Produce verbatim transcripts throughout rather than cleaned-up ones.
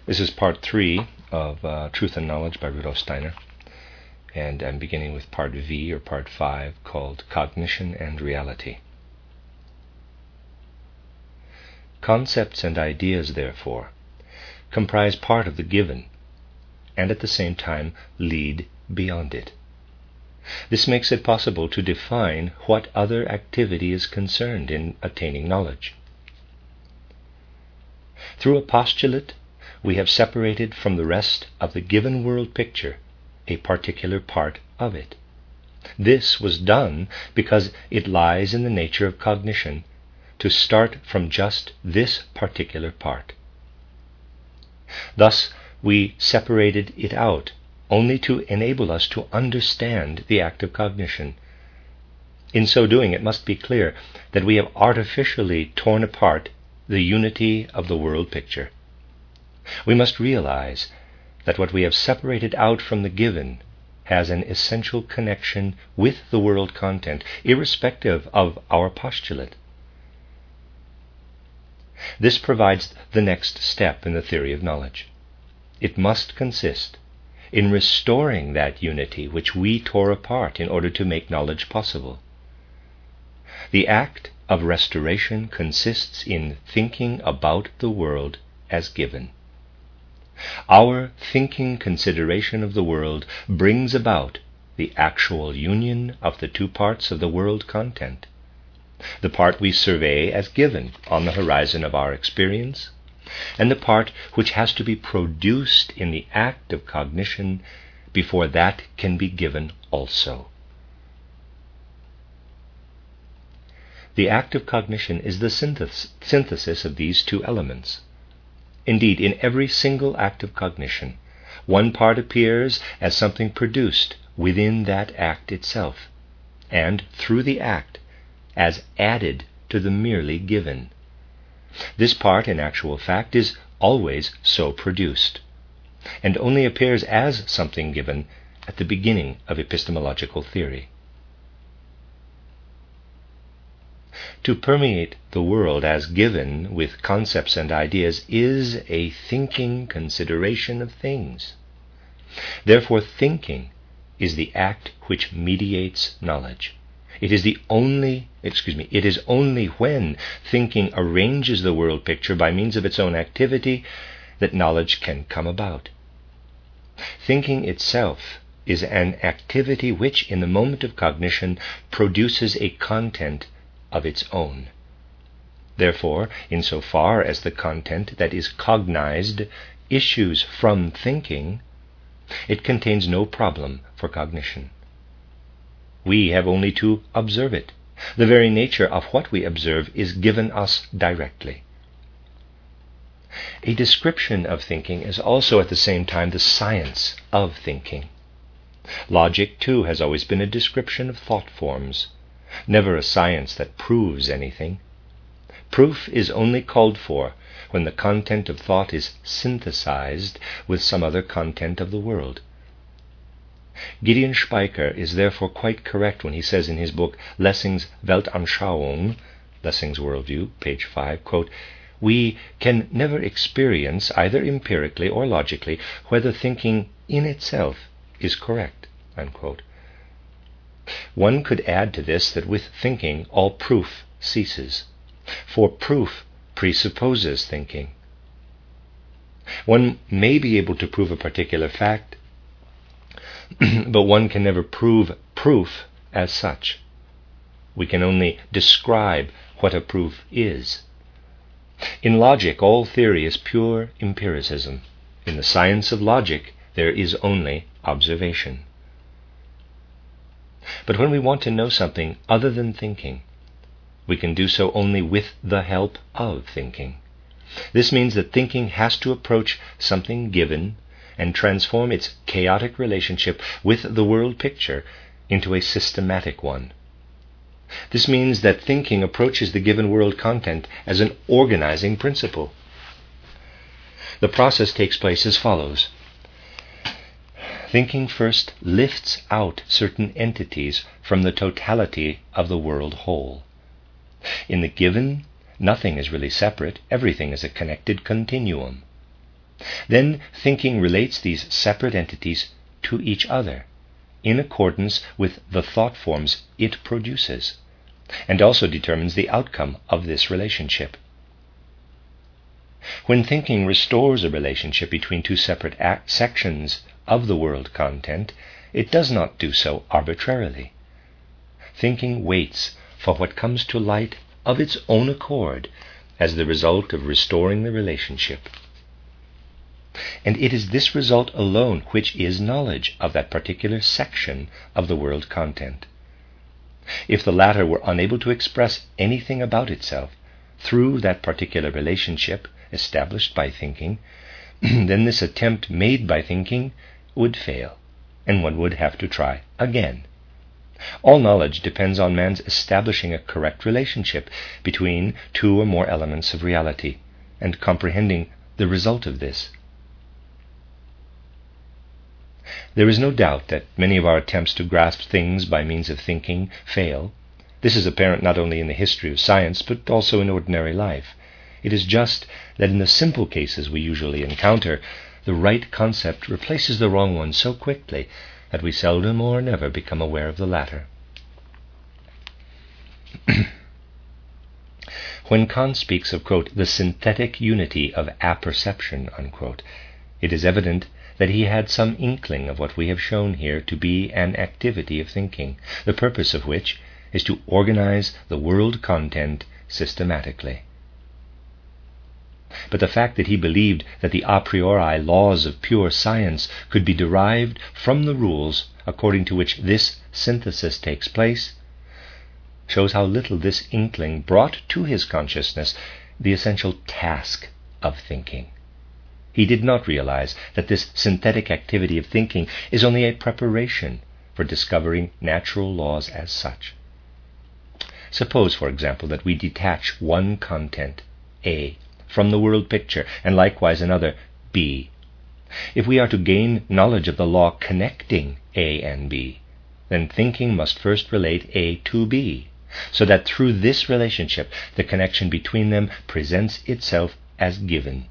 This is part three of uh, Truth and Knowledge by Rudolf Steiner, and I'm beginning with part V, or part five, called Cognition and Reality. Concepts and ideas, therefore, comprise part of the given, and at the same time lead beyond it. This makes it possible to define what other activity is concerned in attaining knowledge. Through a postulate, we have separated from the rest of the given world picture a particular part of it. This was done because it lies in the nature of cognition to start from just this particular part. Thus, we separated it out only to enable us to understand the act of cognition. In so doing, it must be clear that we have artificially torn apart the unity of the world picture. We must realize that what we have separated out from the given has an essential connection with the world content, irrespective of our postulate. This provides the next step in the theory of knowledge. It must consist in restoring that unity which we tore apart in order to make knowledge possible. The act of restoration consists in thinking about the world as given. Our thinking consideration of the world brings about the actual union of the two parts of the world content. The part we survey as given on the horizon of our experience, and the part which has to be produced in the act of cognition before that can be given also. The act of cognition is the synthesis, synthesis of these two elements. Indeed, in every single act of cognition, one part appears as something produced within that act itself, and through the act, as added to the merely given. This part, in actual fact, is always so produced, and only appears as something given at the beginning of epistemological theory. To permeate the world as given with concepts and ideas is a thinking consideration of things. Therefore, thinking is the act which mediates knowledge. It is the only, excuse me, it is only when thinking arranges the world picture by means of its own activity that knowledge can come about. Thinking itself is an activity which, in the moment of cognition, produces a content of its own. Therefore, insofar as the content that is cognized issues from thinking, it contains no problem for cognition. We have only to observe it. The very nature of what we observe is given us directly. A description of thinking is also at the same time the science of thinking. Logic, too, has always been a description of thought forms, never a science that proves anything. Proof is only called for when the content of thought is synthesized with some other content of the world. Gideon Speicher is therefore quite correct when he says in his book Lessing's Weltanschauung, Lessing's Worldview, page five, quote, "We can never experience, either empirically or logically, whether thinking in itself is correct," unquote. One could add to this that with thinking all proof ceases, for proof presupposes thinking. One may be able to prove a particular fact, but one can never prove proof as such. We can only describe what a proof is. In logic, all theory is pure empiricism. In the science of logic, there is only observation. But when we want to know something other than thinking, we can do so only with the help of thinking. This means that thinking has to approach something given and transform its chaotic relationship with the world picture into a systematic one. This means that thinking approaches the given world content as an organizing principle. The process takes place as follows. Thinking first lifts out certain entities from the totality of the world whole. In the given, nothing is really separate, everything is a connected continuum. Then thinking relates these separate entities to each other in accordance with the thought forms it produces, and also determines the outcome of this relationship. When thinking restores a relationship between two separate act sections of the world content, it does not do so arbitrarily. Thinking waits for what comes to light of its own accord as the result of restoring the relationship. And it is this result alone which is knowledge of that particular section of the world content. If the latter were unable to express anything about itself through that particular relationship established by thinking, then this attempt made by thinking would fail, and one would have to try again. All knowledge depends on man's establishing a correct relationship between two or more elements of reality, and comprehending the result of this. There is no doubt that many of our attempts to grasp things by means of thinking fail. This is apparent not only in the history of science, but also in ordinary life. It is just that in the simple cases we usually encounter, the right concept replaces the wrong one so quickly that we seldom or never become aware of the latter. When Kant speaks of, quote, the synthetic unity of apperception, unquote, it is evident that he had some inkling of what we have shown here to be an activity of thinking, the purpose of which is to organize the world content systematically. But the fact that he believed that the a priori laws of pure science could be derived from the rules according to which this synthesis takes place shows how little this inkling brought to his consciousness the essential task of thinking. He did not realize that this synthetic activity of thinking is only a preparation for discovering natural laws as such. Suppose, for example, that we detach one content, A, from the world picture, and likewise another, B. If we are to gain knowledge of the law connecting A and B, then thinking must first relate A to B, so that through this relationship the connection between them presents itself as given.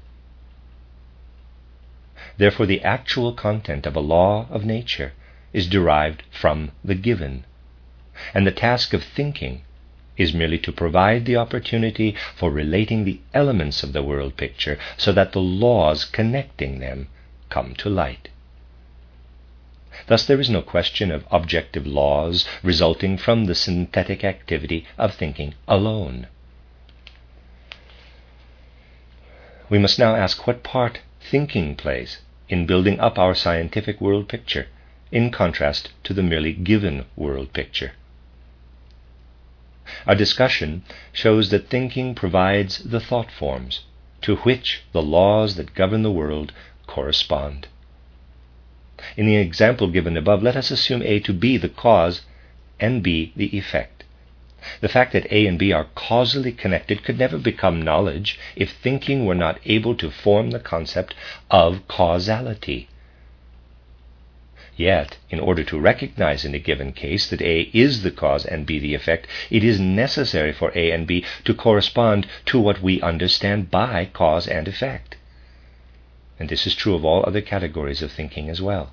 Therefore, the actual content of a law of nature is derived from the given, and the task of thinking is merely to provide the opportunity for relating the elements of the world picture so that the laws connecting them come to light. Thus there is no question of objective laws resulting from the synthetic activity of thinking alone. We must now ask what part thinking plays in building up our scientific world picture, in contrast to the merely given world picture. Our discussion shows that thinking provides the thought forms to which the laws that govern the world correspond. In the example given above, let us assume A to be the cause and B the effect. The fact that A and B are causally connected could never become knowledge if thinking were not able to form the concept of causality. Yet, in order to recognize in a given case that A is the cause and B the effect, it is necessary for A and B to correspond to what we understand by cause and effect. And this is true of all other categories of thinking as well.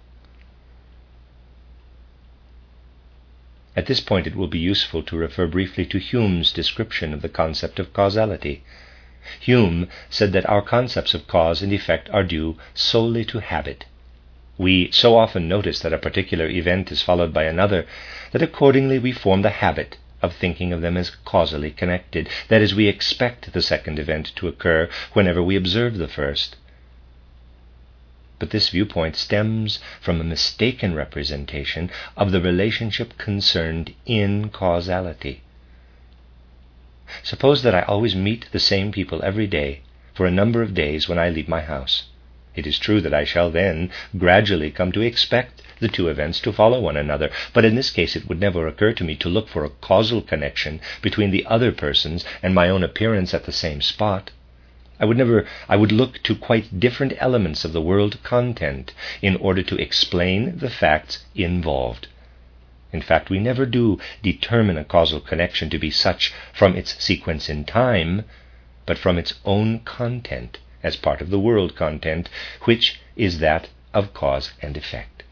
At this point, it will be useful to refer briefly to Hume's description of the concept of causality. Hume said that our concepts of cause and effect are due solely to habit. We so often notice that a particular event is followed by another that accordingly we form the habit of thinking of them as causally connected. That is, we expect the second event to occur whenever we observe the first. But this viewpoint stems from a mistaken representation of the relationship concerned in causality. Suppose that I always meet the same people every day for a number of days when I leave my house. It is true that I shall then gradually come to expect the two events to follow one another, but in this case it would never occur to me to look for a causal connection between the other persons and my own appearance at the same spot. I would never, I would look to quite different elements of the world content in order to explain the facts involved. In fact, we never do determine a causal connection to be such from its sequence in time, but from its own content as part of the world content, which is that of cause and effect.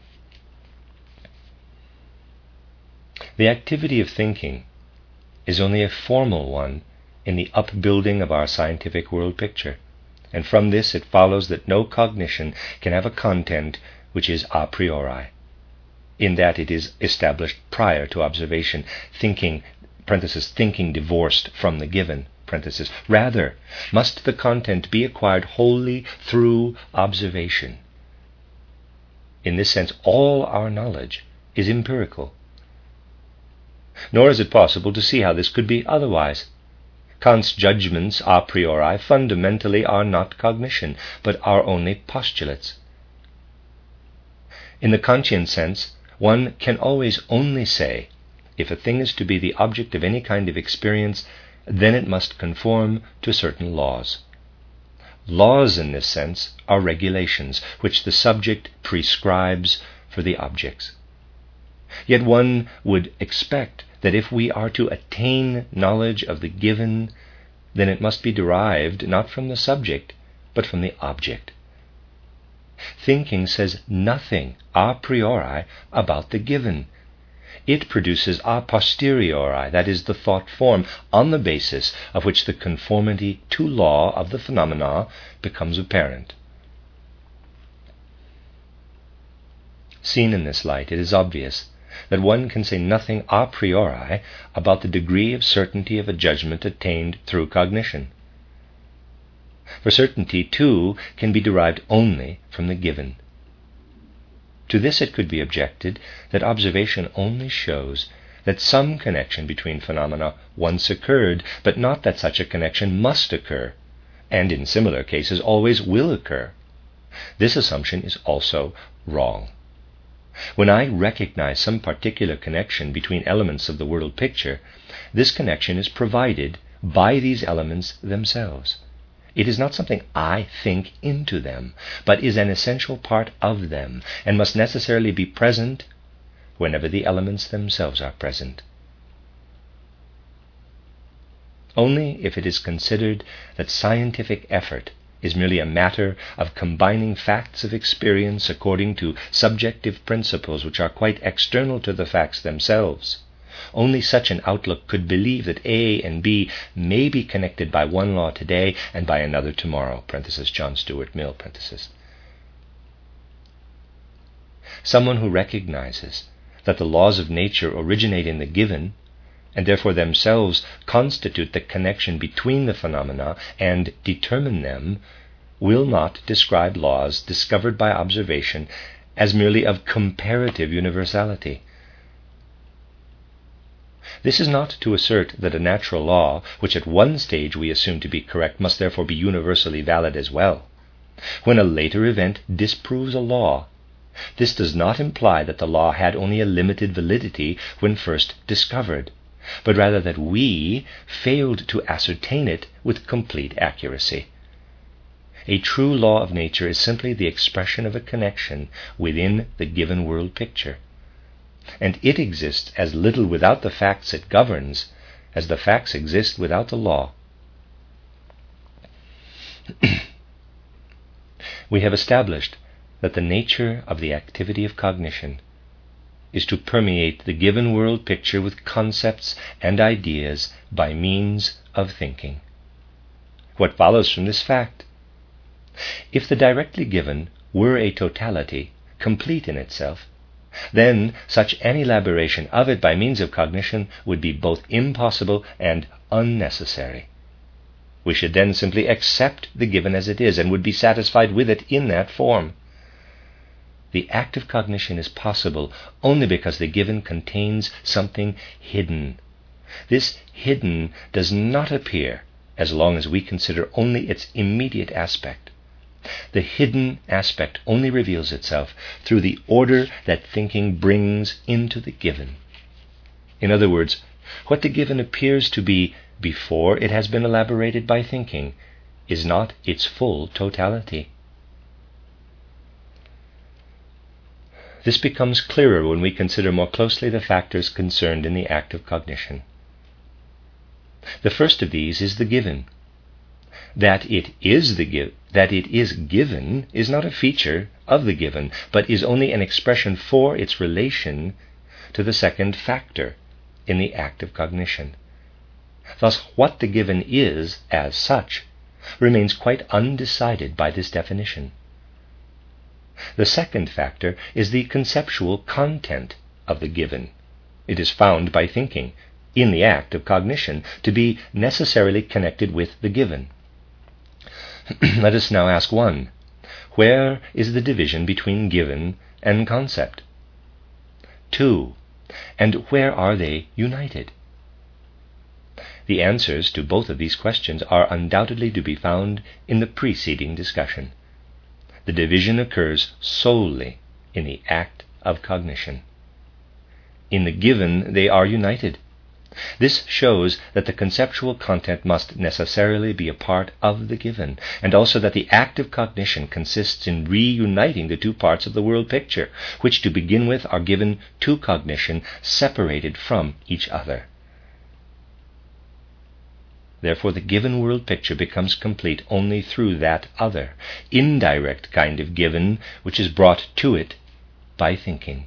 The activity of thinking is only a formal one in the upbuilding of our scientific world picture, and from this it follows that no cognition can have a content which is a priori, in that it is established prior to observation, thinking, parenthesis, thinking divorced from the given, parenthesis. Rather, must the content be acquired wholly through observation. In this sense, all our knowledge is empirical. Nor is it possible to see how this could be otherwise. Kant's judgments a priori fundamentally are not cognition, but are only postulates. In the Kantian sense, one can always only say, if a thing is to be the object of any kind of experience, then it must conform to certain laws. Laws in this sense are regulations which the subject prescribes for the objects. Yet one would expect that if we are to attain knowledge of the given, then it must be derived not from the subject, but from the object. Thinking says nothing a priori about the given. It produces a posteriori, that is, the thought form, on the basis of which the conformity to law of the phenomena becomes apparent. Seen in this light, it is obvious that one can say nothing a priori about the degree of certainty of a judgment attained through cognition. For certainty, too, can be derived only from the given. To this it could be objected that observation only shows that some connection between phenomena once occurred, but not that such a connection must occur, and in similar cases always will occur. This assumption is also wrong. When I recognize some particular connection between elements of the world picture, this connection is provided by these elements themselves. It is not something I think into them, but is an essential part of them, and must necessarily be present whenever the elements themselves are present. Only if it is considered that scientific effort is merely a matter of combining facts of experience according to subjective principles which are quite external to the facts themselves, only such an outlook could believe that A and B may be connected by one law today and by another tomorrow, parenthesis, John Stuart Mill, parenthesis. Someone who recognizes that the laws of nature originate in the given, and therefore themselves constitute the connection between the phenomena and determine them, will not describe laws discovered by observation as merely of comparative universality. This is not to assert that a natural law, which at one stage we assume to be correct, must therefore be universally valid as well. When a later event disproves a law, this does not imply that the law had only a limited validity when first discovered, but rather that we failed to ascertain it with complete accuracy. A true law of nature is simply the expression of a connection within the given world picture, and it exists as little without the facts it governs as the facts exist without the law. We have established that the nature of the activity of cognition is to permeate the given world picture with concepts and ideas by means of thinking. What follows from this fact? If the directly given were a totality, complete in itself, then such an elaboration of it by means of cognition would be both impossible and unnecessary. We should then simply accept the given as it is and would be satisfied with it in that form. The act of cognition is possible only because the given contains something hidden. This hidden does not appear as long as we consider only its immediate aspect. The hidden aspect only reveals itself through the order that thinking brings into the given. In other words, what the given appears to be before it has been elaborated by thinking is not its full totality. This becomes clearer when we consider more closely the factors concerned in the act of cognition. The first of these is the given. That it is the give, that it is given is not a feature of the given, but is only an expression for its relation to the second factor in the act of cognition. Thus, what the given is as such remains quite undecided by this definition. The second factor is the conceptual content of the given. It is found by thinking, in the act of cognition, to be necessarily connected with the given. Let us now ask one. Where is the division between given and concept? Two. And where are they united? The answers to both of these questions are undoubtedly to be found in the preceding discussion. The division occurs solely in the act of cognition. In the given, they are united. This shows that the conceptual content must necessarily be a part of the given, and also that the act of cognition consists in reuniting the two parts of the world picture, which to begin with are given to cognition separated from each other. Therefore, the given world picture becomes complete only through that other, indirect kind of given which is brought to it by thinking.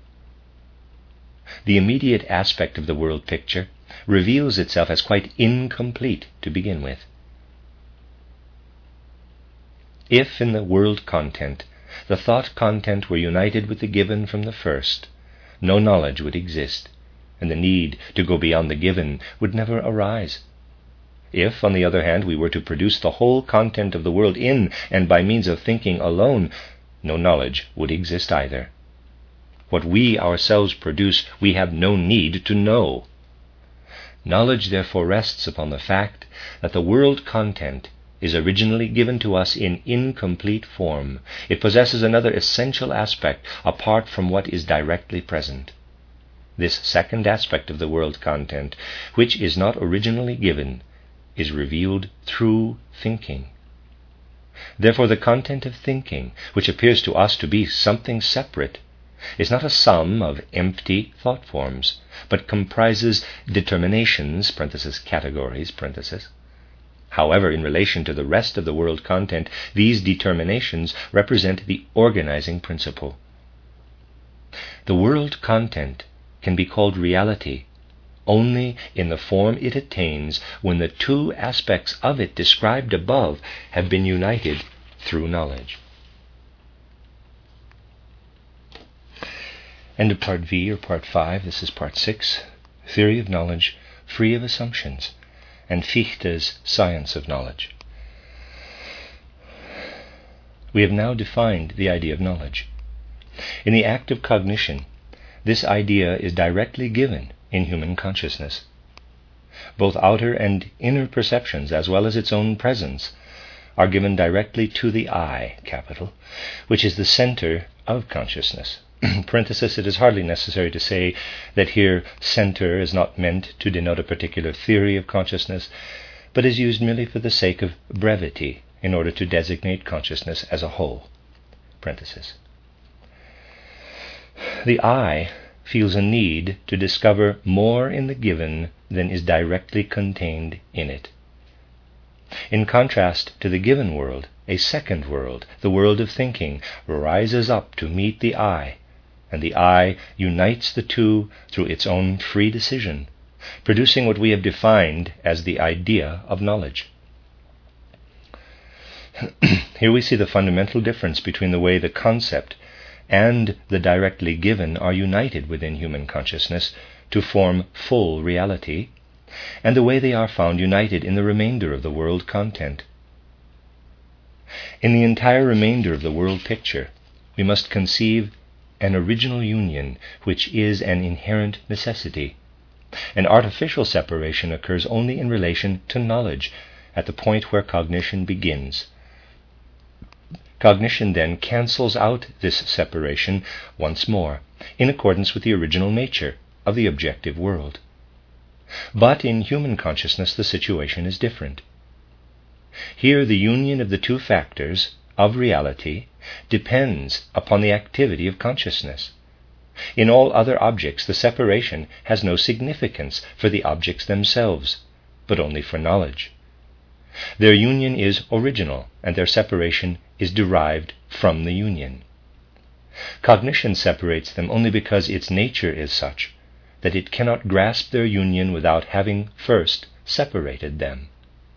The immediate aspect of the world picture reveals itself as quite incomplete to begin with. If in the world content the thought content were united with the given from the first, no knowledge would exist, and the need to go beyond the given would never arise. If, on the other hand, we were to produce the whole content of the world in and by means of thinking alone, no knowledge would exist either. What we ourselves produce, we have no need to know. Knowledge therefore rests upon the fact that the world content is originally given to us in incomplete form. It possesses another essential aspect apart from what is directly present. This second aspect of the world content, which is not originally given, is revealed through thinking. Therefore, the content of thinking, which appears to us to be something separate, is not a sum of empty thought forms, but comprises determinations, parenthesis, categories, parenthesis. However, in relation to the rest of the world content, these determinations represent the organizing principle. The world content can be called reality only in the form it attains when the two aspects of it described above have been united through knowledge. End of part V, or part five. This is part six, Theory of Knowledge Free of Assumptions, and Fichte's Science of Knowledge. We have now defined the idea of knowledge. In the act of cognition, this idea is directly given in human consciousness. Both outer and inner perceptions, as well as its own presence, are given directly to the I, capital, which is the center of consciousness. Parenthesis, it is hardly necessary to say that here center is not meant to denote a particular theory of consciousness, but is used merely for the sake of brevity in order to designate consciousness as a whole. Parenthesis. The I feels a need to discover more in the given than is directly contained in it. In contrast to the given world, a second world, the world of thinking, rises up to meet the I, and the I unites the two through its own free decision, producing what we have defined as the idea of knowledge. Here we see the fundamental difference between the way the concept and the directly given are united within human consciousness to form full reality, and the way they are found united in the remainder of the world content. In the entire remainder of the world picture, we must conceive an original union which is an inherent necessity. An artificial separation occurs only in relation to knowledge, at the point where cognition begins. Cognition then cancels out this separation once more, in accordance with the original nature of the objective world. But in human consciousness the situation is different. Here the union of the two factors of reality depends upon the activity of consciousness. In all other objects the separation has no significance for the objects themselves, but only for knowledge. Their union is original, and their separation is derived from the union. Cognition separates them only because its nature is such that it cannot grasp their union without having first separated them.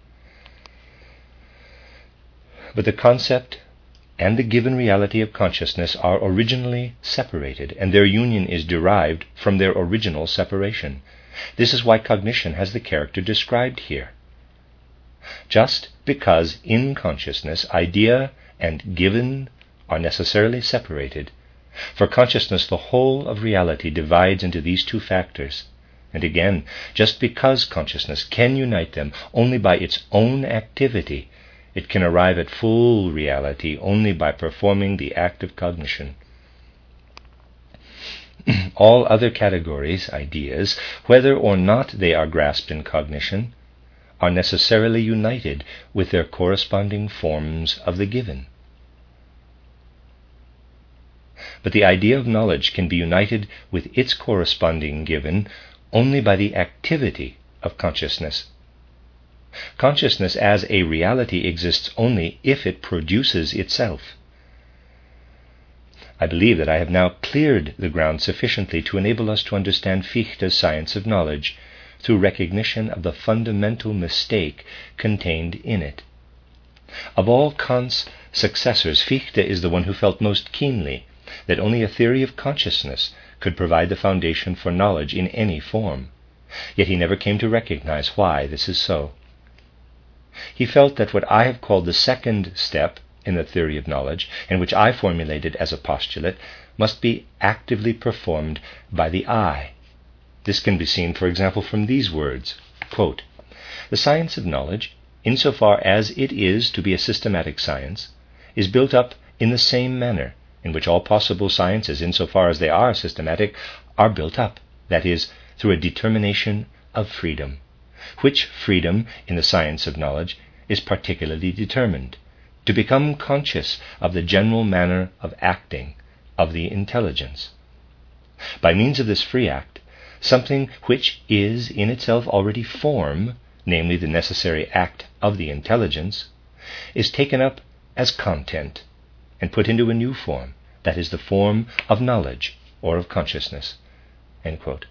But the concept and the given reality of consciousness are originally separated, and their union is derived from their original separation. This is why cognition has the character described here. Just because in consciousness idea and given are necessarily separated, for consciousness the whole of reality divides into these two factors. And again, just because consciousness can unite them only by its own activity, it can arrive at full reality only by performing the act of cognition. All other categories, ideas, whether or not they are grasped in cognition, are necessarily united with their corresponding forms of the given. But the idea of knowledge can be united with its corresponding given only by the activity of consciousness. Consciousness as a reality exists only if it produces itself. I believe that I have now cleared the ground sufficiently to enable us to understand Fichte's science of knowledge through recognition of the fundamental mistake contained in it. Of all Kant's successors, Fichte is the one who felt most keenly that only a theory of consciousness could provide the foundation for knowledge in any form. Yet he never came to recognize why this is so. He felt that what I have called the second step in the theory of knowledge, and which I formulated as a postulate, must be actively performed by the I. This can be seen, for example, from these words, quote, "The science of knowledge, insofar as it is to be a systematic science, is built up in the same manner in which all possible sciences, insofar as they are systematic, are built up, that is, through a determination of freedom, which freedom in the science of knowledge is particularly determined, to become conscious of the general manner of acting of the intelligence. By means of this free act, something which is in itself already form, namely the necessary act of the intelligence, is taken up as content and put into a new form, that is the form of knowledge or of consciousness." End quote.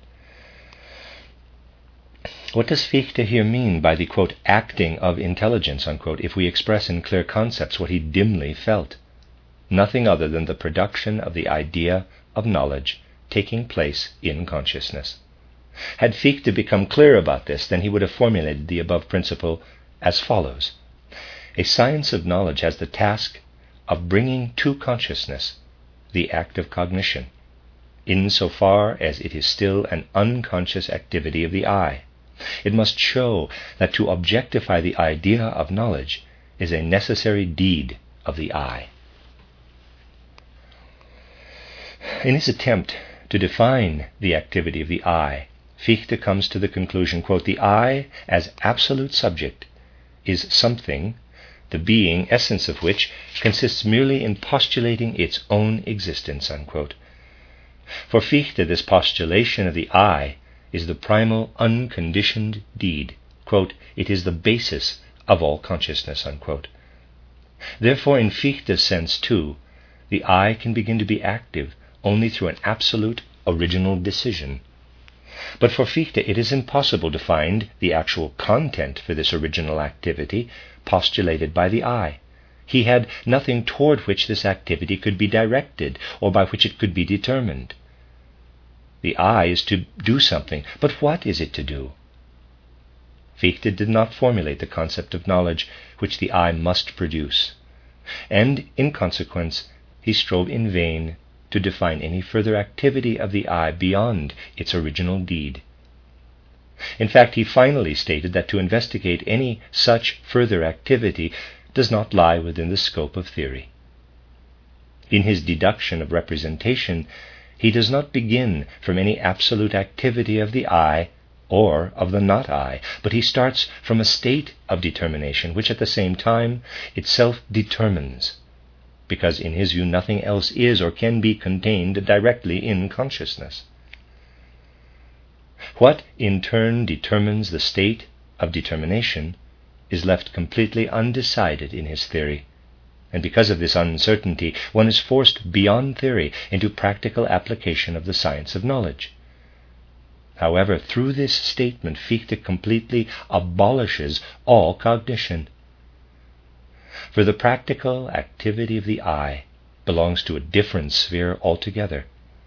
What does Fichte here mean by the, quote, acting of intelligence, unquote, if we express in clear concepts what he dimly felt? Nothing other than the production of the idea of knowledge taking place in consciousness. Had Fichte become clear about this, then he would have formulated the above principle as follows. A science of knowledge has the task of bringing to consciousness the act of cognition, insofar as it is still an unconscious activity of the I. It must show that to objectify the idea of knowledge is a necessary deed of the I. In his attempt to define the activity of the I, Fichte comes to the conclusion, quote, "The I, as absolute subject, is something, the being essence of which consists merely in postulating its own existence," unquote. For Fichte, this postulation of the I is the primal unconditioned deed. Quote, "It is the basis of all consciousness," unquote. Therefore, in Fichte's sense, too, the I can begin to be active only through an absolute original decision. But for Fichte, it is impossible to find the actual content for this original activity postulated by the I. He had nothing toward which this activity could be directed or by which it could be determined. The I is to do something, but what is it to do? Fichte did not formulate the concept of knowledge which the I must produce, and in consequence he strove in vain to define any further activity of the I beyond its original deed. In fact, he finally stated that to investigate any such further activity does not lie within the scope of theory. In his deduction of representation, he does not begin from any absolute activity of the I or of the not I, but he starts from a state of determination which at the same time itself determines, because in his view nothing else is or can be contained directly in consciousness. What in turn determines the state of determination is left completely undecided in his theory, and because of this uncertainty, one is forced beyond theory into practical application of the science of knowledge. However, through this statement, Fichte completely abolishes all cognition. For the practical activity of the I belongs to a different sphere altogether.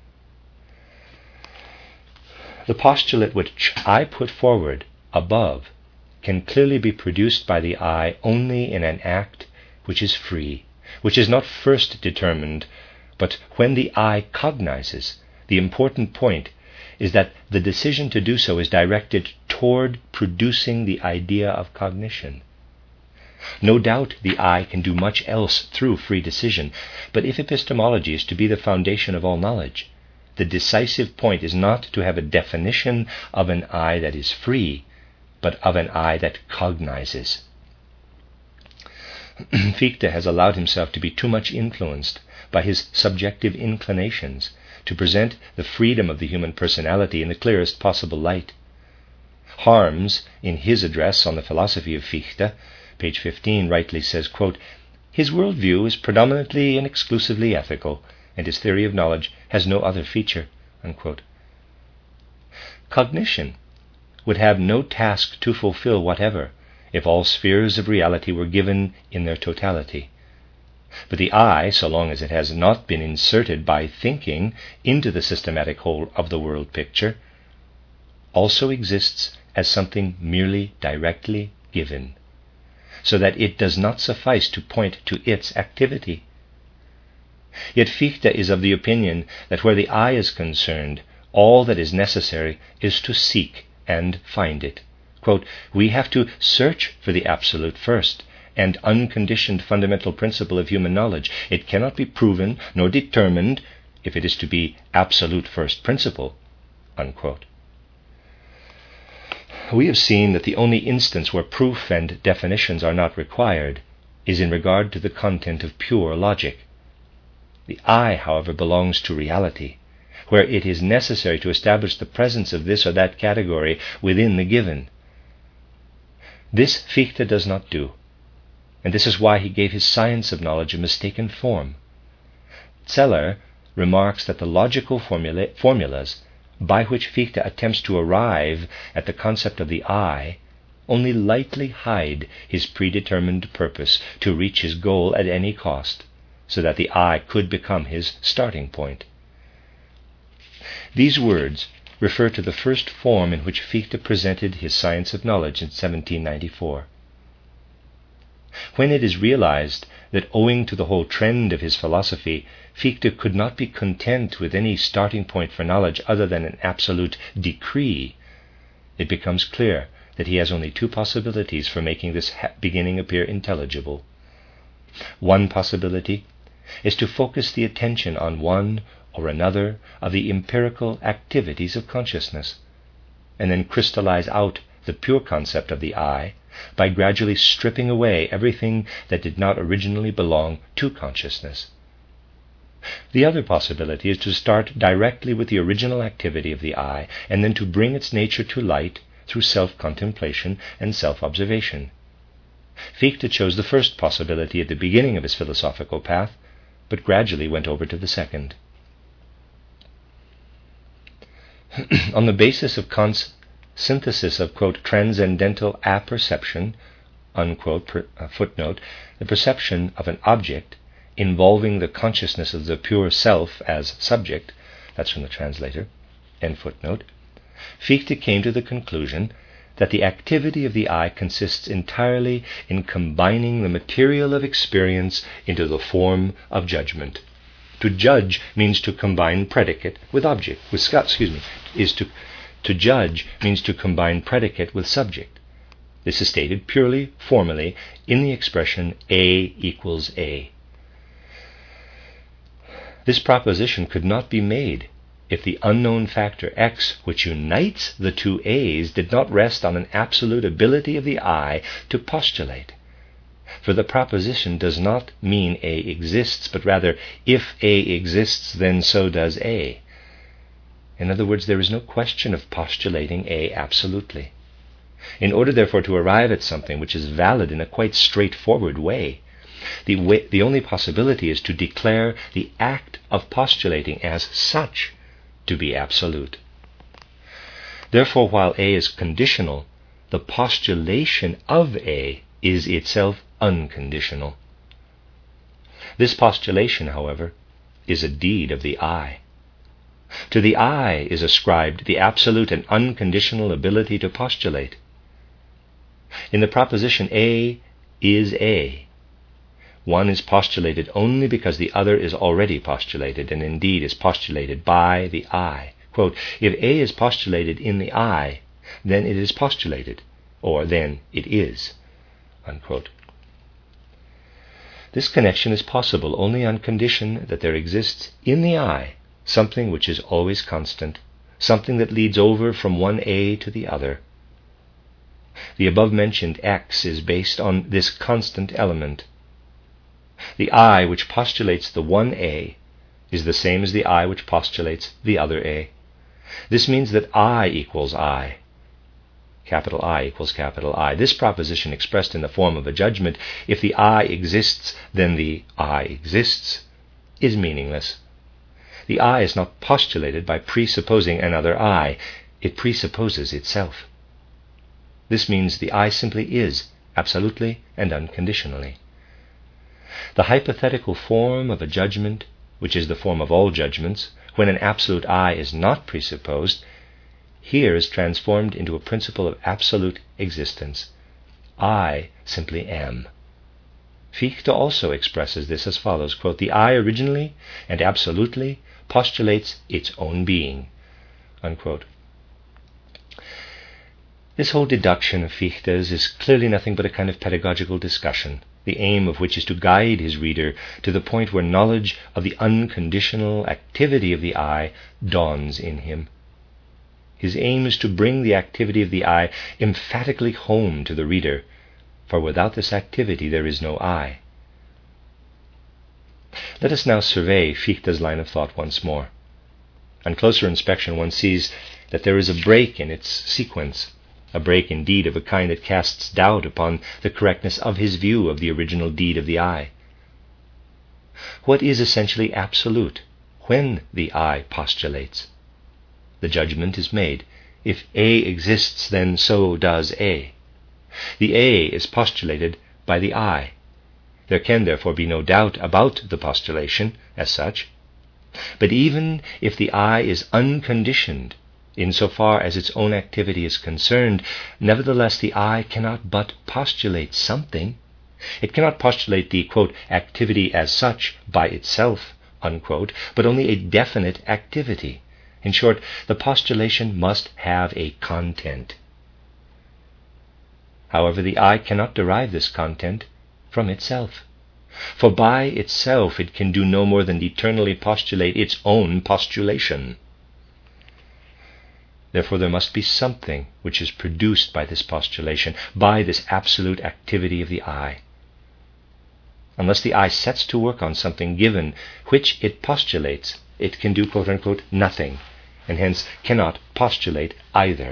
The postulate which I put forward above can clearly be produced by the I only in an act which is free, which is not first determined, but when the I cognizes. The important point is that the decision to do so is directed toward producing the idea of cognition. No doubt the I can do much else through free decision, but if epistemology is to be the foundation of all knowledge, the decisive point is not to have a definition of an I that is free, but of an I that cognizes. Fichte has allowed himself to be too much influenced by his subjective inclinations to present the freedom of the human personality in the clearest possible light. Harms, in his address on the philosophy of Fichte, page fifteen, rightly says, quote, "His worldview is predominantly and exclusively ethical, and his theory of knowledge has no other feature." Unquote. Cognition would have no task to fulfill whatever if all spheres of reality were given in their totality. But the I, so long as it has not been inserted by thinking into the systematic whole of the world picture, also exists as something merely directly given, so that it does not suffice to point to its activity. Yet Fichte is of the opinion that where the I is concerned, all that is necessary is to seek and find it. Quote, "We have to search for the absolute first and unconditioned fundamental principle of human knowledge. It cannot be proven nor determined if it is to be absolute first principle." Unquote. We have seen that the only instance where proof and definitions are not required is in regard to the content of pure logic. The I, however, belongs to reality, where it is necessary to establish the presence of this or that category within the given. This Fichte does not do, and this is why he gave his science of knowledge a mistaken form. Zeller remarks that the logical formula- formulas by which Fichte attempts to arrive at the concept of the I only lightly hide his predetermined purpose to reach his goal at any cost, so that the I could become his starting point. These words refer to the first form in which Fichte presented his science of knowledge in seventeen ninety-four. When it is realized that owing to the whole trend of his philosophy, Fichte could not be content with any starting point for knowledge other than an absolute decree, it becomes clear that he has only two possibilities for making this ha- beginning appear intelligible. One possibility is to focus the attention on one or another of the empirical activities of consciousness, and then crystallize out the pure concept of the I by gradually stripping away everything that did not originally belong to consciousness. The other possibility is to start directly with the original activity of the I, and then to bring its nature to light through self-contemplation and self-observation. Fichte chose the first possibility at the beginning of his philosophical path, but gradually went over to the second. On the basis of Kant's synthesis of, quote, transcendental apperception, unquote, per, uh, footnote, the perception of an object involving the consciousness of the pure self as subject, that's from the translator, end footnote, Fichte came to the conclusion that the activity of the I consists entirely in combining the material of experience into the form of judgment. To judge means to combine predicate with object. With excuse me, is to to judge means to combine predicate with subject. This is stated purely formally in the expression A equals A. This proposition could not be made if the unknown factor X, which unites the two A's, did not rest on an absolute ability of the I to postulate. For the proposition does not mean A exists, but rather, if A exists, then so does A. In other words, there is no question of postulating A absolutely. In order, therefore, to arrive at something which is valid in a quite straightforward way, the, way, the only possibility is to declare the act of postulating as such to be absolute. Therefore, while A is conditional, the postulation of A is itself unconditional. This postulation, however, is a deed of the I. To the I is ascribed the absolute and unconditional ability to postulate. In the proposition A is A, one is postulated only because the other is already postulated, and indeed is postulated by the I. Quote, if A is postulated in the I, then it is postulated, or then it is. Unquote. This connection is possible only on condition that there exists in the I something which is always constant, something that leads over from one A to the other. The above-mentioned X is based on this constant element. The I which postulates the one A is the same as the I which postulates the other A. This means that I equals I. Capital I equals capital I. This proposition expressed in the form of a judgment, if the I exists, then the I exists, is meaningless. The I is not postulated by presupposing another I. It presupposes itself. This means the I simply is, absolutely and unconditionally. The hypothetical form of a judgment, which is the form of all judgments, when an absolute I is not presupposed, here is transformed into a principle of absolute existence. I simply am. Fichte also expresses this as follows, quote, the I originally and absolutely postulates its own being. Unquote. This whole deduction of Fichte's is clearly nothing but a kind of pedagogical discussion, the aim of which is to guide his reader to the point where knowledge of the unconditional activity of the I dawns in him. His aim is to bring the activity of the I emphatically home to the reader, for without this activity there is no I. Let us now survey Fichte's line of thought once more. On closer inspection one sees that there is a break in its sequence, a break indeed of a kind that casts doubt upon the correctness of his view of the original deed of the I. What is essentially absolute when the I postulates? The judgment is made. If A exists, then so does A. The A is postulated by the I. There can therefore be no doubt about the postulation as such. But even if the I is unconditioned, insofar as its own activity is concerned, nevertheless the I cannot but postulate something. It cannot postulate the, quote, activity as such by itself, unquote, but only a definite activity. In short, the postulation must have a content. However, the I cannot derive this content from itself, for by itself it can do no more than eternally postulate its own postulation. Therefore there must be something which is produced by this postulation, by this absolute activity of the I. Unless the I sets to work on something given which it postulates, it can do, quote-unquote, nothing, and hence cannot postulate either.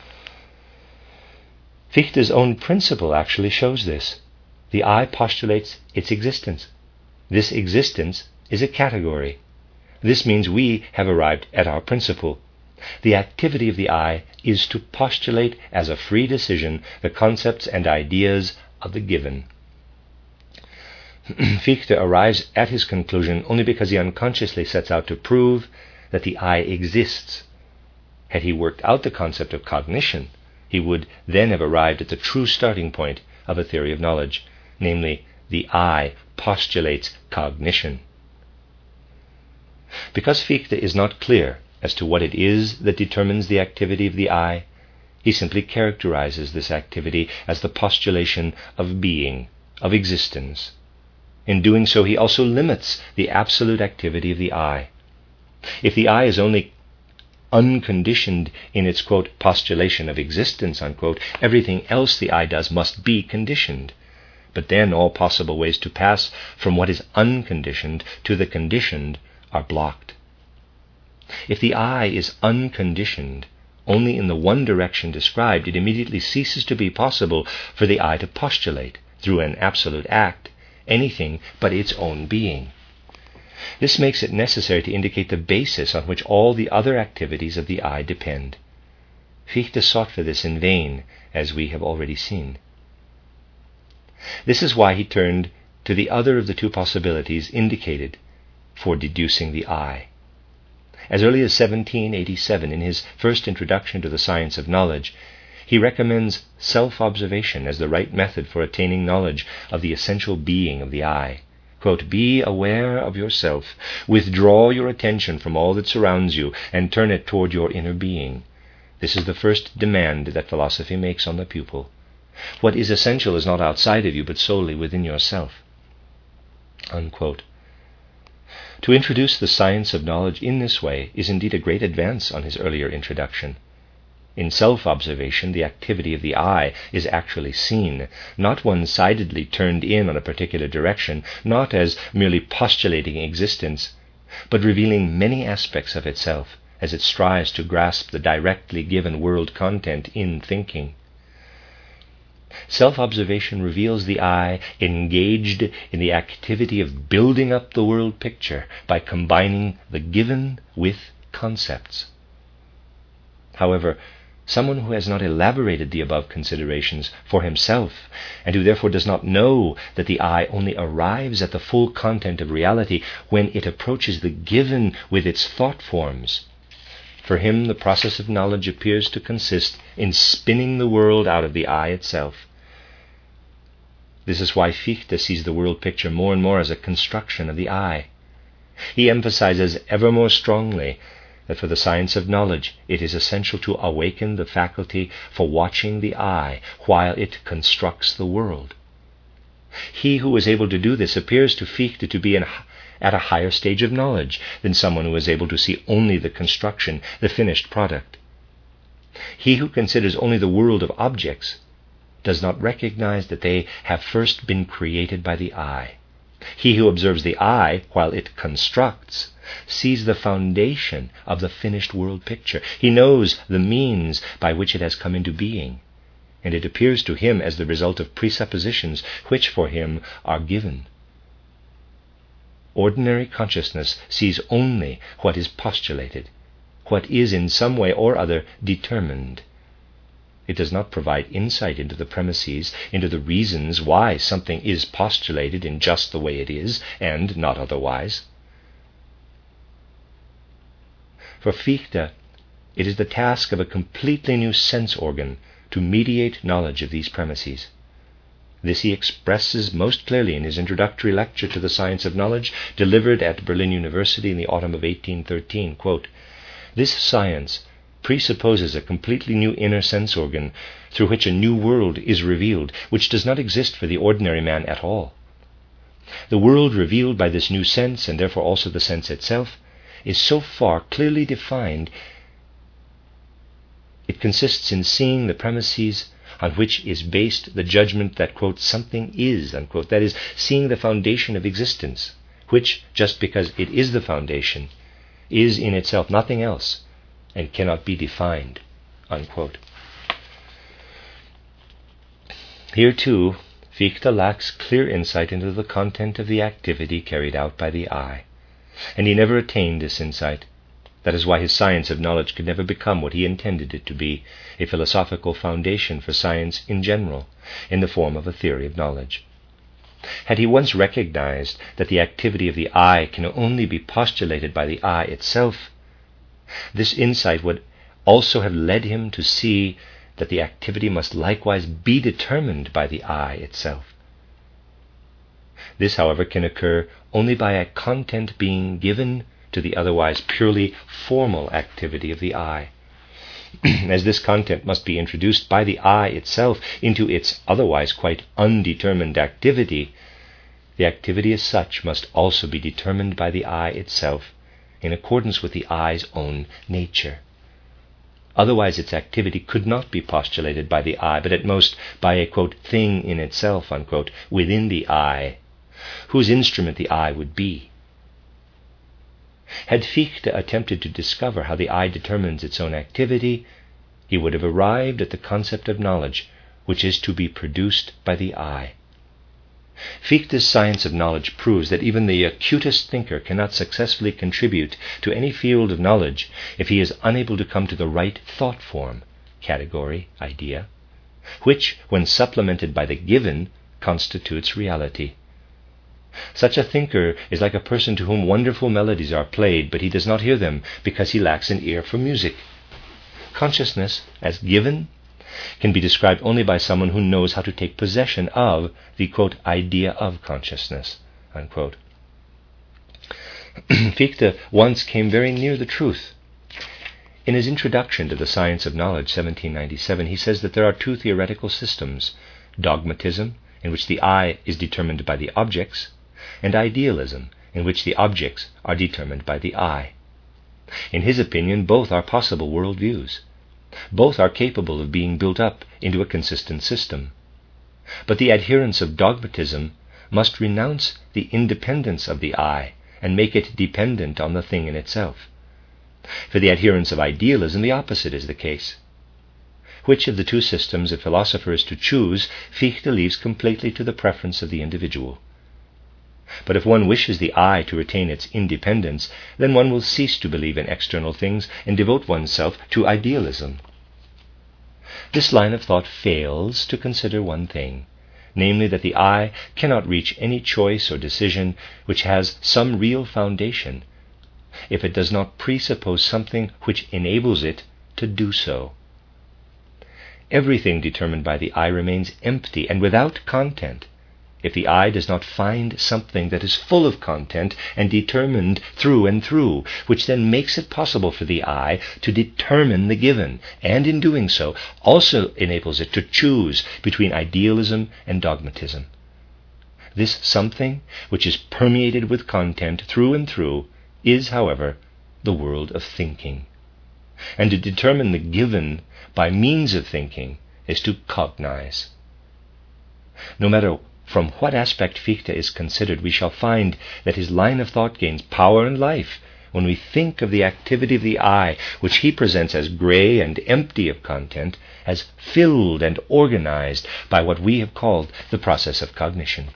Fichte's own principle actually shows this. The I postulates its existence. This existence is a category. This means we have arrived at our principle. The activity of the I is to postulate as a free decision the concepts and ideas of the given. Fichte arrives at his conclusion only because he unconsciously sets out to prove that the I exists. Had he worked out the concept of cognition, he would then have arrived at the true starting point of a theory of knowledge, namely, the I postulates cognition. Because Fichte is not clear as to what it is that determines the activity of the I, he simply characterizes this activity as the postulation of being, of existence. In doing so, he also limits the absolute activity of the I. If the I is only unconditioned in its, quote, postulation of existence, unquote, everything else the I does must be conditioned. But then all possible ways to pass from what is unconditioned to the conditioned are blocked. If the I is unconditioned, only in the one direction described, it immediately ceases to be possible for the I to postulate, through an absolute act, anything but its own being. This makes it necessary to indicate the basis on which all the other activities of the I depend. Fichte sought for this in vain, as we have already seen. This is why he turned to the other of the two possibilities indicated for deducing the I. As early as seventeen eighty-seven, in his first introduction to the science of knowledge, he recommends self-observation as the right method for attaining knowledge of the essential being of the I. Quote, "Be aware of yourself, withdraw your attention from all that surrounds you, and turn it toward your inner being. This is the first demand that philosophy makes on the pupil. What is essential is not outside of you, but solely within yourself." Unquote. To introduce the science of knowledge in this way is indeed a great advance on his earlier introduction. In self-observation, the activity of the I is actually seen, not one-sidedly turned in on a particular direction, not as merely postulating existence, but revealing many aspects of itself as it strives to grasp the directly given world content in thinking. Self-observation reveals the I engaged in the activity of building up the world picture by combining the given with concepts. However, someone who has not elaborated the above considerations for himself, and who therefore does not know that the I only arrives at the full content of reality when it approaches the given with its thought forms, for him the process of knowledge appears to consist in spinning the world out of the I itself. This is why Fichte sees the world picture more and more as a construction of the I. He emphasizes ever more strongly that for the science of knowledge it is essential to awaken the faculty for watching the I while it constructs the world. He who is able to do this appears to Fichte to be in, at a higher stage of knowledge than someone who is able to see only the construction, the finished product. He who considers only the world of objects does not recognize that they have first been created by the I. He who observes the I while it constructs sees the foundation of the finished world picture. He knows the means by which it has come into being, and it appears to him as the result of presuppositions which for him are given. Ordinary consciousness sees only what is postulated, what is in some way or other determined. It does not provide insight into the premises, into the reasons why something is postulated in just the way it is, and not otherwise. For Fichte, it is the task of a completely new sense organ to mediate knowledge of these premises. This he expresses most clearly in his introductory lecture to the science of knowledge, delivered at Berlin University in the autumn of eighteen thirteen. Quote, "This science presupposes a completely new inner sense organ through which a new world is revealed, which does not exist for the ordinary man at all. The world revealed by this new sense, and therefore also the sense itself, is so far clearly defined, it consists in seeing the premises on which is based the judgment that, quote, something is, unquote, that is, seeing the foundation of existence, which, just because it is the foundation, is in itself nothing else and cannot be defined," unquote. Here, too, Fichte lacks clear insight into the content of the activity carried out by the I, and he never attained this insight. That is why his science of knowledge could never become what he intended it to be, a philosophical foundation for science in general, in the form of a theory of knowledge. Had he once recognized that the activity of the I can only be postulated by the I itself, this insight would also have led him to see that the activity must likewise be determined by the I itself. This, however, can occur only by a content being given to the otherwise purely formal activity of the I. As this content must be introduced by the I itself into its otherwise quite undetermined activity, the activity as such must also be determined by the I itself in accordance with the I's own nature. Otherwise its activity could not be postulated by the I, but at most by a, quote, thing in itself, unquote, within the I, whose instrument the I would be. Had Fichte attempted to discover how the I determines its own activity, he would have arrived at the concept of knowledge, which is to be produced by the eye. Fichte's science of knowledge proves that even the acutest thinker cannot successfully contribute to any field of knowledge if he is unable to come to the right thought form, category, idea, which, when supplemented by the given, constitutes reality. Such a thinker is like a person to whom wonderful melodies are played, but he does not hear them because he lacks an ear for music. Consciousness, as given, can be described only by someone who knows how to take possession of the, quote, idea of consciousness, unquote. Fichte once came very near the truth. In his Introduction to the Science of Knowledge, seventeen ninety-seven, he says that there are two theoretical systems, dogmatism, in which the I is determined by the objects, and idealism, in which the objects are determined by the I. In his opinion, both are possible worldviews. Both are capable of being built up into a consistent system. But the adherents of dogmatism must renounce the independence of the I and make it dependent on the thing in itself. For the adherents of idealism, the opposite is the case. Which of the two systems a philosopher is to choose, Fichte leaves completely to the preference of the individual. But if one wishes the I to retain its independence, then one will cease to believe in external things and devote oneself to idealism. This line of thought fails to consider one thing, namely that the I cannot reach any choice or decision which has some real foundation if it does not presuppose something which enables it to do so. Everything determined by the I remains empty and without content if the I does not find something that is full of content and determined through and through, which then makes it possible for the I to determine the given, and in doing so also enables it to choose between idealism and dogmatism. This something, which is permeated with content through and through, is, however, the world of thinking. And to determine the given by means of thinking is to cognize. No matter from what aspect Fichte is considered, we shall find that his line of thought gains power and life when we think of the activity of the I, which he presents as grey and empty of content, as filled and organized by what we have called the process of cognition.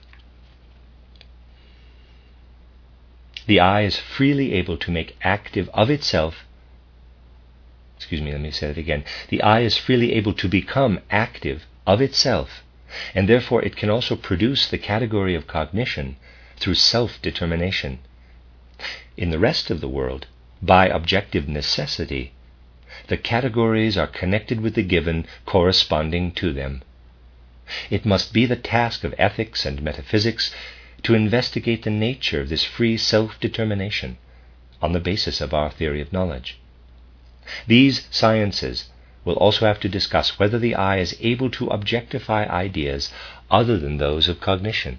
The I is freely able to make active of itself, excuse me, let me say that again. The I is freely able to become active of itself, and therefore it can also produce the category of cognition through self-determination. In the rest of the world, by objective necessity, the categories are connected with the given corresponding to them. It must be the task of ethics and metaphysics to investigate the nature of this free self-determination on the basis of our theory of knowledge. These sciences will also have to discuss whether the I is able to objectify ideas other than those of cognition.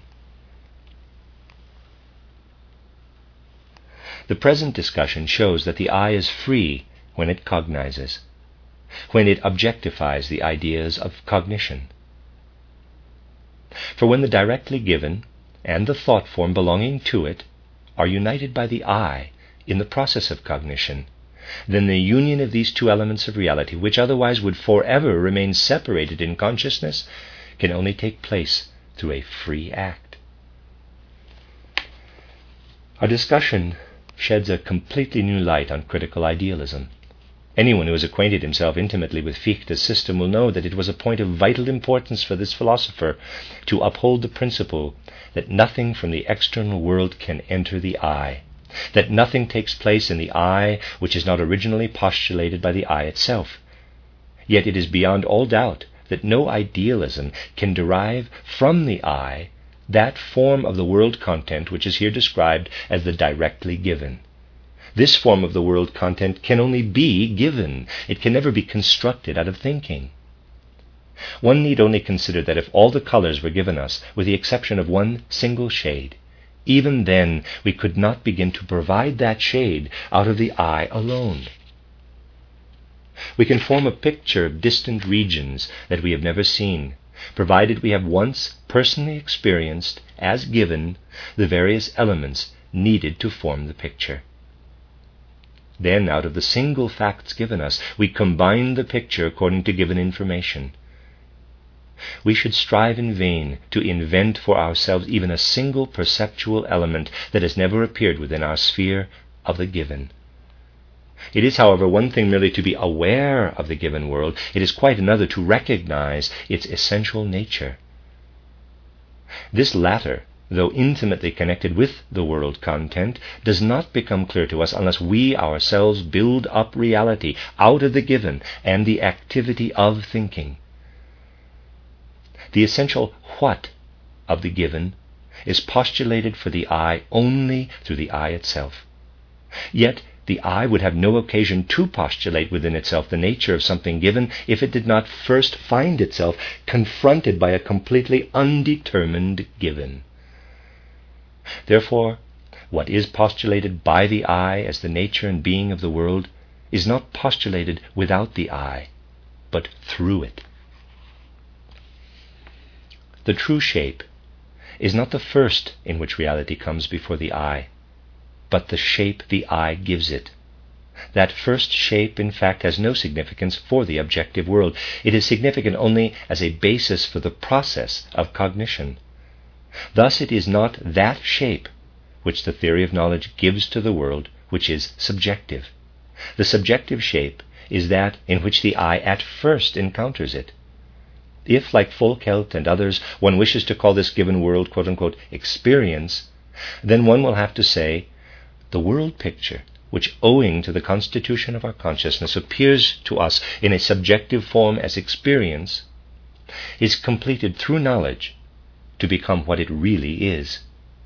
The present discussion shows that the I is free when it cognizes, when it objectifies the ideas of cognition. For when the directly given and the thought form belonging to it are united by the I in the process of cognition, then the union of these two elements of reality, which otherwise would forever remain separated in consciousness, can only take place through a free act. Our discussion sheds a completely new light on critical idealism. Anyone who has acquainted himself intimately with Fichte's system will know that it was a point of vital importance for this philosopher to uphold the principle that nothing from the external world can enter the I, that nothing takes place in the I which is not originally postulated by the I itself. Yet it is beyond all doubt that no idealism can derive from the I that form of the world content which is here described as the directly given. This form of the world content can only be given. It can never be constructed out of thinking. One need only consider that if all the colors were given us, with the exception of one single shade, even then we could not begin to provide that shade out of the I alone. We can form a picture of distant regions that we have never seen, provided we have once personally experienced, as given, the various elements needed to form the picture. Then, out of the single facts given us, we combine the picture according to given information. We should strive in vain to invent for ourselves even a single perceptual element that has never appeared within our sphere of the given. It is, however, one thing merely to be aware of the given world. It is quite another to recognize its essential nature. This latter, though intimately connected with the world content, does not become clear to us unless we ourselves build up reality out of the given and the activity of thinking. The essential what of the given is postulated for the I only through the I itself. Yet the I would have no occasion to postulate within itself the nature of something given if it did not first find itself confronted by a completely undetermined given. Therefore, what is postulated by the I as the nature and being of the world is not postulated without the I, but through it. The true shape is not the first in which reality comes before the I, but the shape the I gives it. That first shape, in fact, has no significance for the objective world. It is significant only as a basis for the process of cognition. Thus it is not that shape which the theory of knowledge gives to the world which is subjective. The subjective shape is that in which the I at first encounters it. If, like Folkelt and others, one wishes to call this given world, quote-unquote, experience, then one will have to say, the world picture, which owing to the constitution of our consciousness appears to us in a subjective form as experience, is completed through knowledge to become what it really is.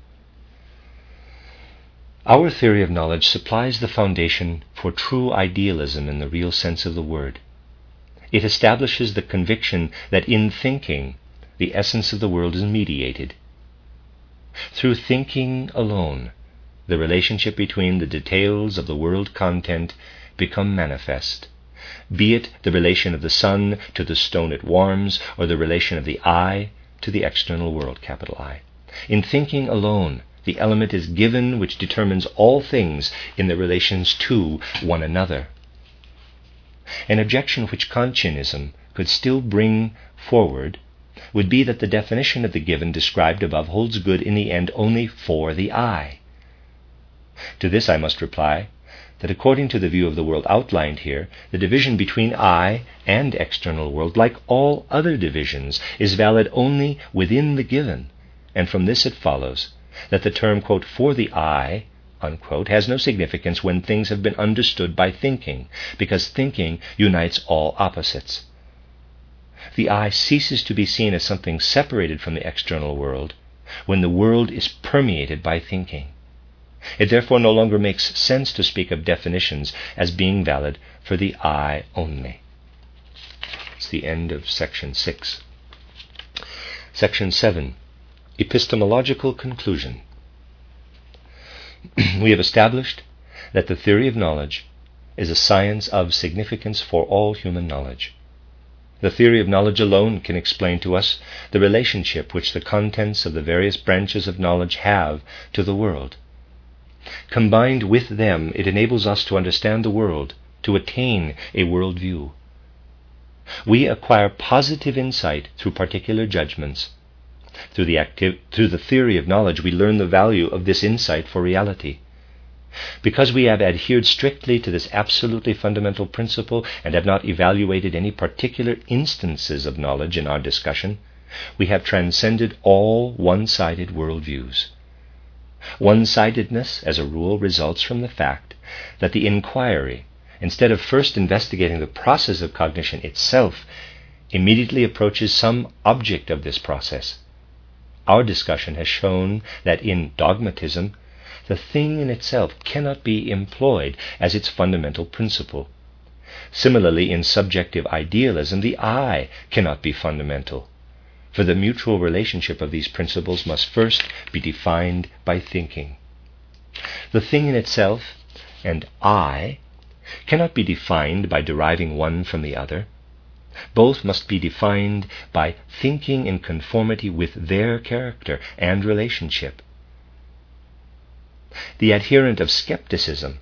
Our theory of knowledge supplies the foundation for true idealism in the real sense of the word. It establishes the conviction that in thinking, the essence of the world is mediated. Through thinking alone, the relationship between the details of the world content become manifest, be it the relation of the sun to the stone it warms, or the relation of the I to the external world, capital I. In thinking alone, the element is given which determines all things in their relations to one another. An objection which Kantianism could still bring forward would be that the definition of the given described above holds good in the end only for the I. To this I must reply that according to the view of the world outlined here, the division between I and external world, like all other divisions, is valid only within the given, and from this it follows that the term, quote, for the I, unquote, has no significance when things have been understood by thinking, because thinking unites all opposites. The I ceases to be seen as something separated from the external world when the world is permeated by thinking. It therefore no longer makes sense to speak of definitions as being valid for the I only. It's the end of section six. Section seven. Epistemological conclusion. We have established that the theory of knowledge is a science of significance for all human knowledge. The theory of knowledge alone can explain to us the relationship which the contents of the various branches of knowledge have to the world. Combined with them, it enables us to understand the world, to attain a world view. We acquire positive insight through particular judgments. Through the, active, through the theory of knowledge, we learn the value of this insight for reality. Because we have adhered strictly to this absolutely fundamental principle and have not evaluated any particular instances of knowledge in our discussion, we have transcended all one-sided worldviews. One-sidedness, as a rule, results from the fact that the inquiry, instead of first investigating the process of cognition itself, immediately approaches some object of this process. Our discussion has shown that in dogmatism, the thing in itself cannot be employed as its fundamental principle. Similarly, in subjective idealism, the I cannot be fundamental, for the mutual relationship of these principles must first be defined by thinking. The thing in itself and I cannot be defined by deriving one from the other. Both must be defined by thinking in conformity with their character and relationship. The adherent of skepticism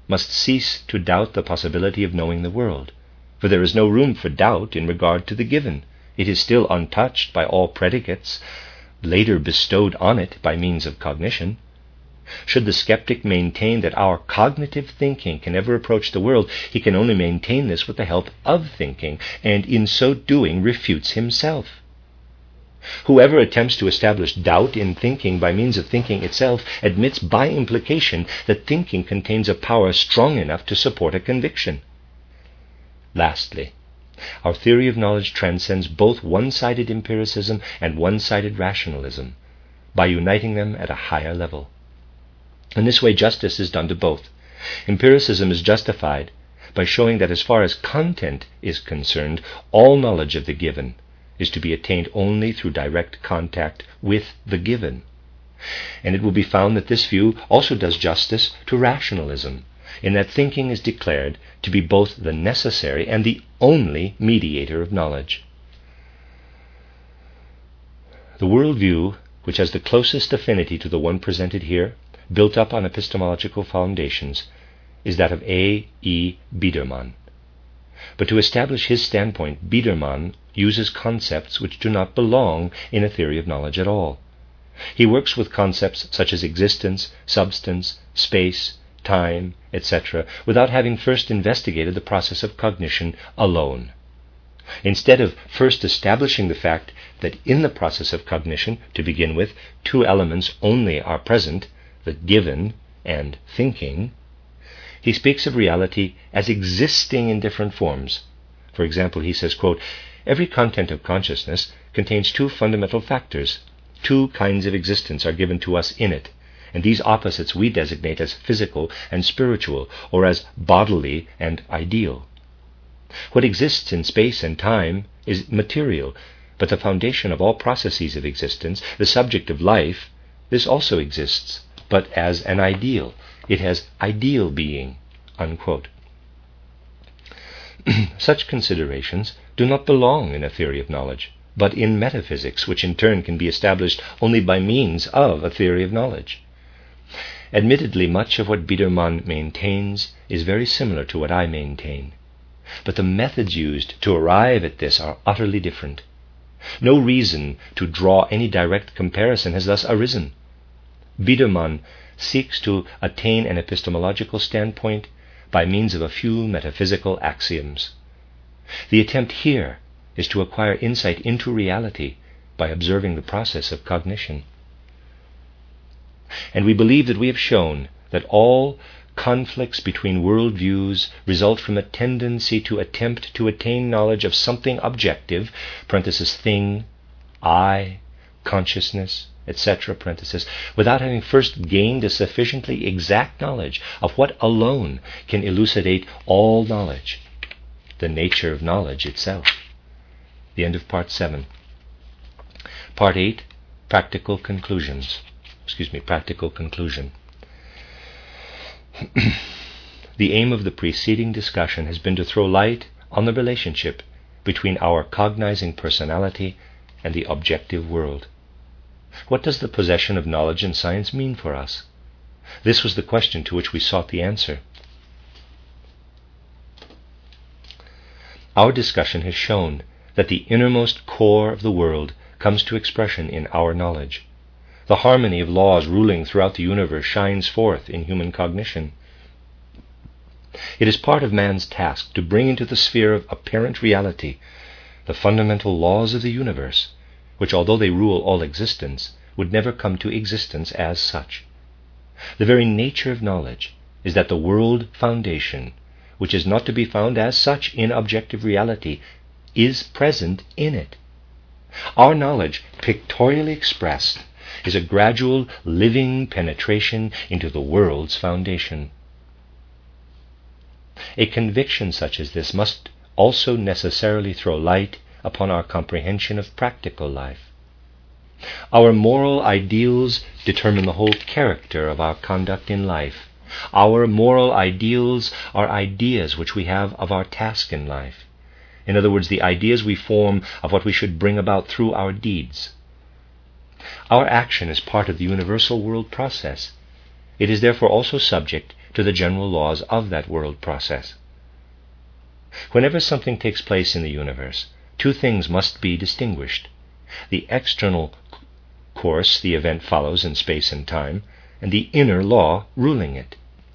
must cease to doubt the possibility of knowing the world, for there is no room for doubt in regard to the given. It is still untouched by all predicates later bestowed on it by means of cognition. Should the skeptic maintain that our cognitive thinking can ever approach the world, he can only maintain this with the help of thinking, and in so doing refutes himself. Whoever attempts to establish doubt in thinking by means of thinking itself admits by implication that thinking contains a power strong enough to support a conviction. Lastly, our theory of knowledge transcends both one-sided empiricism and one-sided rationalism by uniting them at a higher level. In this way, justice is done to both. Empiricism is justified by showing that as far as content is concerned, all knowledge of the given is to be attained only through direct contact with the given. And it will be found that this view also does justice to rationalism, in that thinking is declared to be both the necessary and the only mediator of knowledge. The worldview, which has the closest affinity to the one presented here, built up on epistemological foundations, is that of A. E. Biedermann. But to establish his standpoint, Biedermann uses concepts which do not belong in a theory of knowledge at all. He works with concepts such as existence, substance, space, time, et cetera, without having first investigated the process of cognition alone. Instead of first establishing the fact that in the process of cognition, to begin with, two elements only are present, the given and thinking, he speaks of reality as existing in different forms. For example, he says, quote, "Every content of consciousness contains two fundamental factors. Two kinds of existence are given to us in it, and these opposites we designate as physical and spiritual, or as bodily and ideal. What exists in space and time is material, but the foundation of all processes of existence, the subject of life, this also exists, but as an ideal. It has ideal being," unquote. Such considerations do not belong in a theory of knowledge, but in metaphysics, which in turn can be established only by means of a theory of knowledge. Admittedly, much of what Biedermann maintains is very similar to what I maintain, but the methods used to arrive at this are utterly different. No reason to draw any direct comparison has thus arisen. Biedermann seeks to attain an epistemological standpoint by means of a few metaphysical axioms. The attempt here is to acquire insight into reality by observing the process of cognition. And we believe that we have shown that all conflicts between worldviews result from a tendency to attempt to attain knowledge of something objective, parenthesis, thing, I, consciousness, et cetera, parenthesis, without having first gained a sufficiently exact knowledge of what alone can elucidate all knowledge, the nature of knowledge itself. The end of part seven. Part eight, practical conclusions. Excuse me, practical conclusion. The aim of the preceding discussion has been to throw light on the relationship between our cognizing personality and the objective world. What does the possession of knowledge and science mean for us? This was the question to which we sought the answer. Our discussion has shown that the innermost core of the world comes to expression in our knowledge. The harmony of laws ruling throughout the universe shines forth in human cognition. It is part of man's task to bring into the sphere of apparent reality the fundamental laws of the universe, which, although they rule all existence, would never come to existence as such. The very nature of knowledge is that the world foundation, which is not to be found as such in objective reality, is present in it. Our knowledge, pictorially expressed, is a gradual, living penetration into the world's foundation. A conviction such as this must also necessarily throw light upon our comprehension of practical life. Our moral ideals determine the whole character of our conduct in life. Our moral ideals are ideas which we have of our task in life. In other words, the ideas we form of what we should bring about through our deeds. Our action is part of the universal world process. It is therefore also subject to the general laws of that world process. Whenever something takes place in the universe, two things must be distinguished: the external course the event follows in space and time, and the inner law ruling it.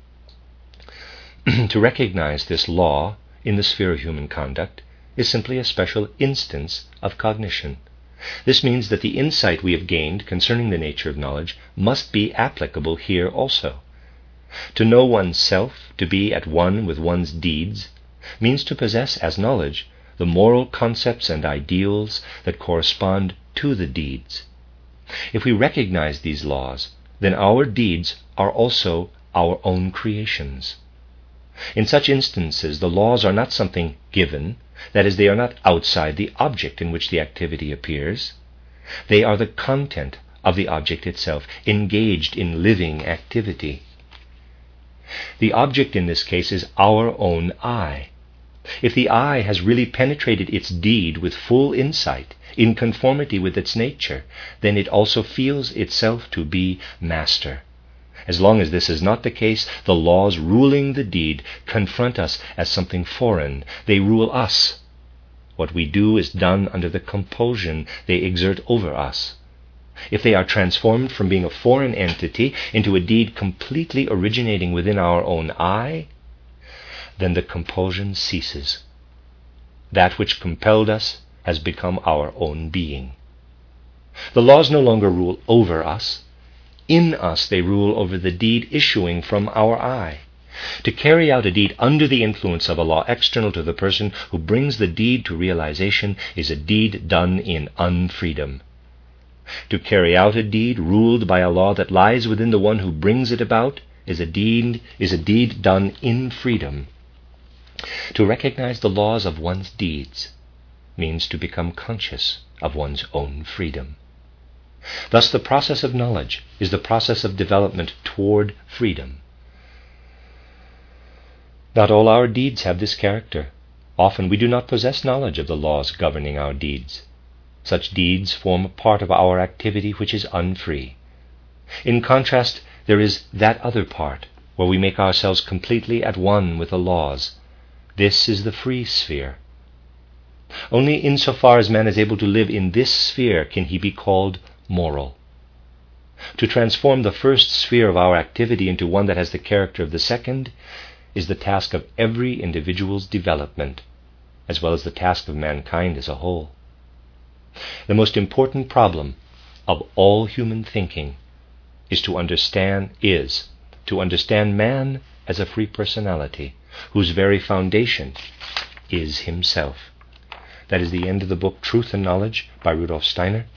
To recognize this law in the sphere of human conduct is simply a special instance of cognition. This means that the insight we have gained concerning the nature of knowledge must be applicable here also. To know one's self, to be at one with one's deeds, means to possess as knowledge the moral concepts and ideals that correspond to the deeds. If we recognize these laws, then our deeds are also our own creations. In such instances, the laws are not something given, that is, they are not outside the object in which the activity appears. They are the content of the object itself, engaged in living activity. The object in this case is our own I. If the I has really penetrated its deed with full insight, in conformity with its nature, then it also feels itself to be master. As long as this is not the case, the laws ruling the deed confront us as something foreign. They rule us. What we do is done under the compulsion they exert over us. If they are transformed from being a foreign entity into a deed completely originating within our own I, then the compulsion ceases. That which compelled us has become our own being. The laws no longer rule over us. In us they rule over the deed issuing from our I. To carry out a deed under the influence of a law external to the person who brings the deed to realization is a deed done in unfreedom. To carry out a deed ruled by a law that lies within the one who brings it about is a deed, is a deed done in freedom. To recognize the laws of one's deeds means to become conscious of one's own freedom. Thus, the process of knowledge is the process of development toward freedom. Not all our deeds have this character. Often we do not possess knowledge of the laws governing our deeds. Such deeds form a part of our activity which is unfree. In contrast, there is that other part, where we make ourselves completely at one with the laws. This is the free sphere. Only insofar as man is able to live in this sphere can he be called moral. To transform the first sphere of our activity into one that has the character of the second is the task of every individual's development, as well as the task of mankind as a whole. The most important problem of all human thinking is to understand is to understand man as a free personality, whose very foundation is himself. That is the end of the book Truth and Knowledge by Rudolf Steiner.